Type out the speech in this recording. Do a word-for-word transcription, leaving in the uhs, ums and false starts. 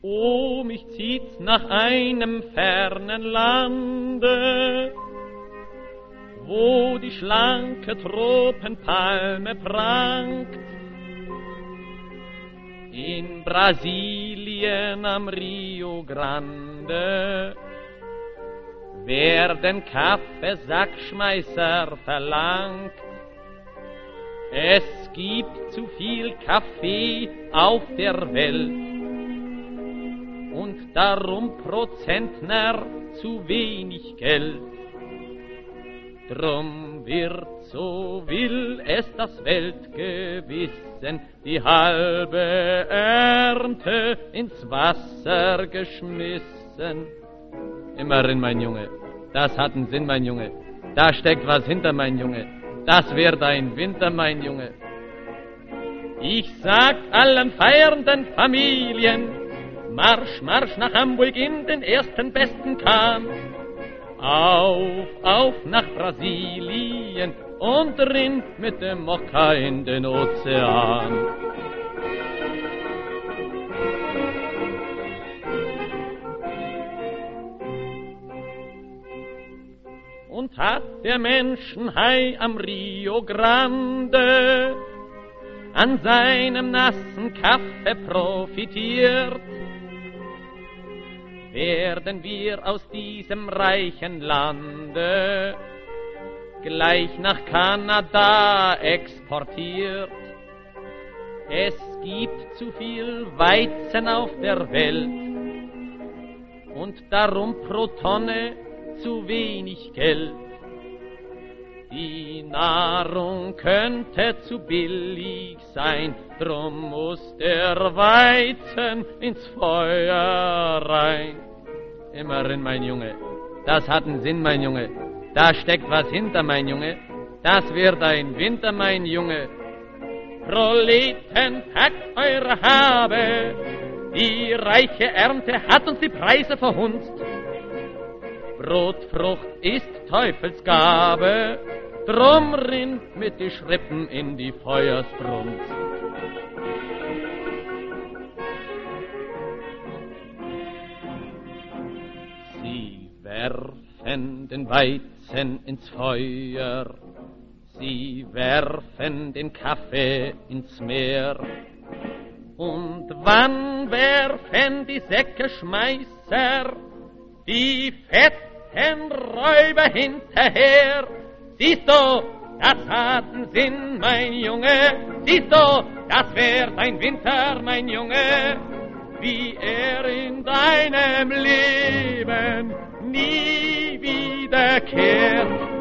Oh, mich zieht's nach einem fernen Lande, wo die schlanke Tropenpalme prangt. In Brasilien am Rio Grande werden Kaffeesackschmeißer verlangt. Es gibt zu viel Kaffee auf der Welt und darum pro Zentner zu wenig Geld. Drum wird, so will es das Weltgewissen, die halbe Ernte ins Wasser geschmissen. Immerhin, mein Junge, das hat einen Sinn, mein Junge. Da steckt was hinter, mein Junge. Das wird ein Winter, mein Junge. Ich sag allen feiernden Familien, Marsch, Marsch nach Hamburg in den ersten besten Kahn. Auf, auf nach Brasilien und rin mit dem Mokka in den Ozean. Und hat der Menschenhai am Rio Grande an seinem nassen Kaffee profitiert, werden wir aus diesem reichen Lande gleich nach Kanada exportiert. Es gibt zu viel Weizen auf der Welt und darum pro Tonne zu wenig Geld. Die Nahrung könnte zu billig sein, drum muss der Weizen ins Feuer rein. Immerhin, mein Junge, das hat einen Sinn, mein Junge. Da steckt was hinter, mein Junge. Das wird ein Winter, mein Junge. Proleten, packt eure Habe, die reiche Ernte hat uns die Preise verhunzt. Brotfrucht ist Teufelsgabe, drum rinnt mit die Schrippen in die Feuersbrunst. Sie werfen den Weizen ins Feuer, sie werfen den Kaffee ins Meer. Und wann werfen die Säckeschmeißer die fetten Räuber hinterher? Siehst du, das hat einen Sinn, mein Junge. Siehst du, das wird ein Winter, mein Junge. Wie er in deinem Leben nie wiederkehrt.